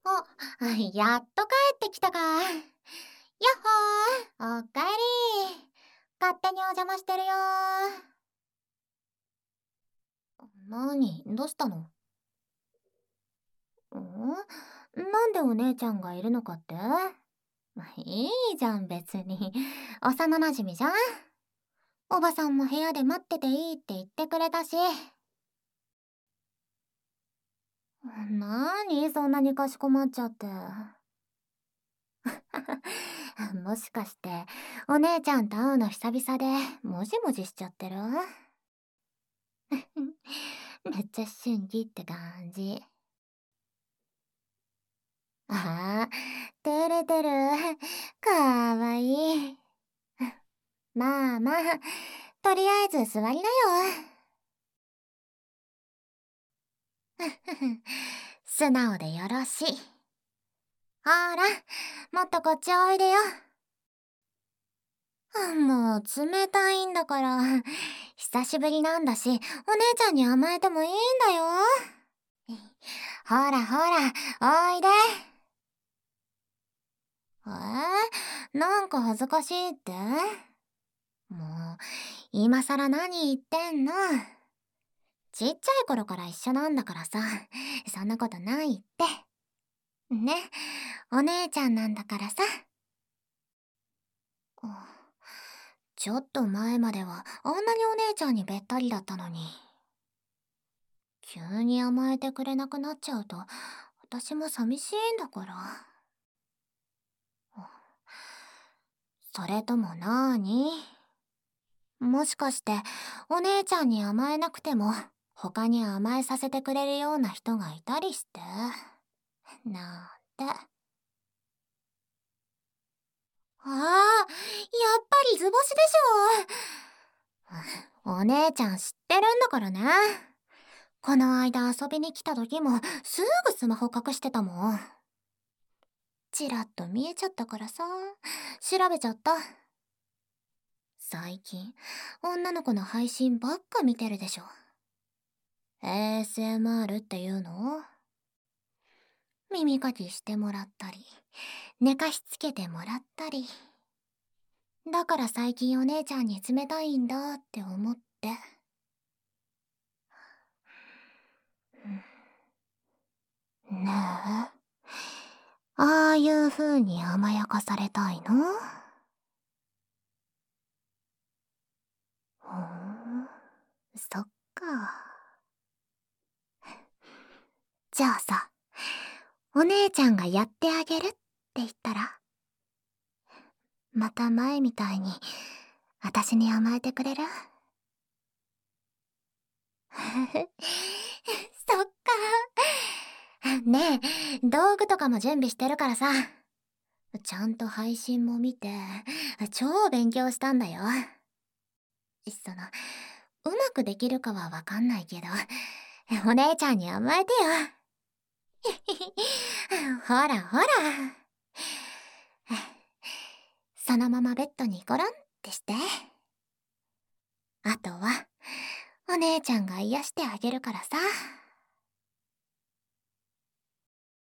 やっと帰ってきたか。やっほー、おかえり。勝手にお邪魔してるよ。どうしたの？なんでお姉ちゃんがいるのかって？いいじゃん、別に。幼馴染じゃん。おばさんも部屋で待ってていいって言ってくれたし。そんなにかしこまっちゃって。もしかして、お姉ちゃんと会うの久々で、もじもじしちゃってる？めっちゃ思春期って感じ。ああ、照れてる。かわいい。まあまあ、とりあえず座りなよ。素直でよろしい。ほら、もっとこっちおいでよ。もう冷たいんだから。久しぶりなんだし、お姉ちゃんに甘えてもいいんだよ。ほらほら、おいで。なんか恥ずかしいって？もう、今さら何言ってんの？ちっちゃい頃から一緒なんだからさ、そんなことないって。ね、お姉ちゃんなんだからさ。ちょっと前まではあんなにお姉ちゃんにべったりだったのに。急に甘えてくれなくなっちゃうと、私も寂しいんだから。それとももしかして、お姉ちゃんに甘えなくても、他に甘えさせてくれるような人がいたりして。なんて。やっぱり図星でしょ。お姉ちゃん知ってるんだからね。この間遊びに来た時もすぐスマホ隠してたもん。チラッと見えちゃったからさ、調べちゃった。最近、女の子の配信ばっか見てるでしょ。ASMR っていうの？耳かきしてもらったり、寝かしつけてもらったり。だから最近お姉ちゃんに冷たいんだって思って。ねえ、ああいう風に甘やかされたいの？ふん、そっか。じゃあさ、お姉ちゃんがやってあげるって言ったら、また前みたいに、私に甘えてくれる？そっか。ねえ、道具とかも準備してるからさ。ちゃんと配信も見て、超勉強したんだよ。うまくできるかはわかんないけど、お姉ちゃんに甘えてよ。ほらほら。そのままベッドにゴロンってして。あとは、お姉ちゃんが癒してあげるからさ。